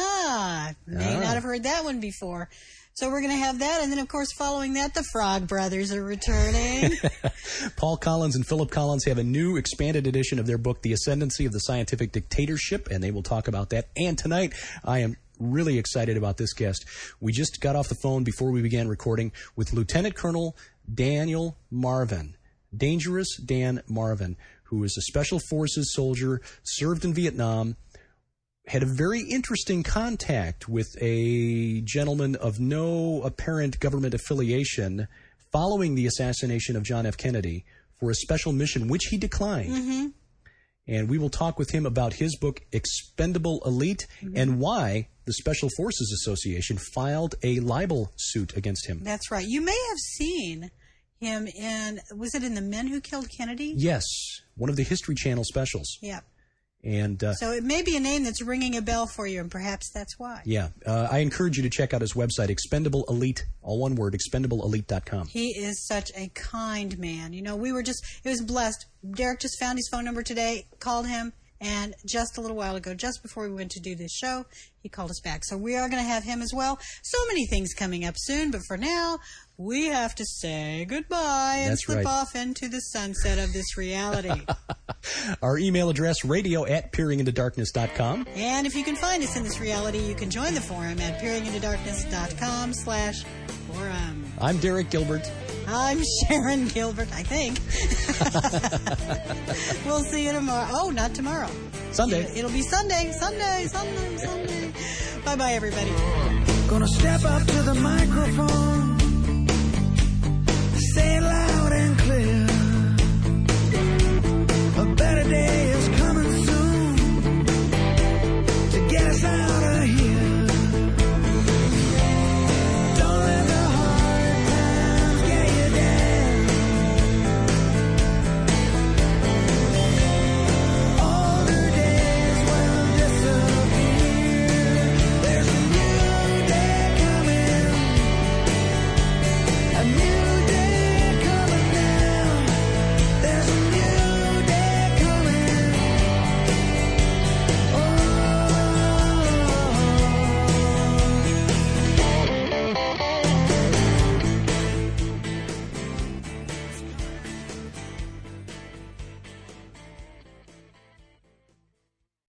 May not have heard that one before. So we're going to have that. And then, of course, following that, the Frog Brothers are returning. Paul Collins and Philip Collins have a new expanded edition of their book, The Ascendancy of the Scientific Dictatorship, and they will talk about that. And tonight, I am really excited about this guest. We just got off the phone before we began recording with Lieutenant Colonel Daniel Marvin. Dangerous Dan Marvin, who is a Special Forces soldier, served in Vietnam, had a very interesting contact with a gentleman of no apparent government affiliation following the assassination of John F. Kennedy for a special mission, which he declined. And we will talk with him about his book, Expendable Elite, and why the Special Forces Association filed a libel suit against him. That's right. You may have seen him in, was it in The Men Who Killed Kennedy? Yes, one of the History Channel specials. Yeah. And so it may be a name that's ringing a bell for you, and perhaps that's why. Yeah. I encourage you to check out his website, Expendable Elite, all one word, expendableelite.com. He is such a kind man. You know, it was blessed. Derek just found his phone number today, called him, and just a little while ago, just before we went to do this show, he called us back. So we are going to have him as well. So many things coming up soon, but for now, we have to say goodbye and slip off into the sunset of this reality. Our email address, radio@peeringintodarkness.com. And if you can find us in this reality, you can join the forum at peeringintodarkness.com/forum. I'm Derek Gilbert. I'm Sharon Gilbert, I think. We'll see you tomorrow. Oh, not tomorrow. Sunday. It'll be Sunday. Bye-bye, everybody. Gonna step up to the microphone, say it loud and clear.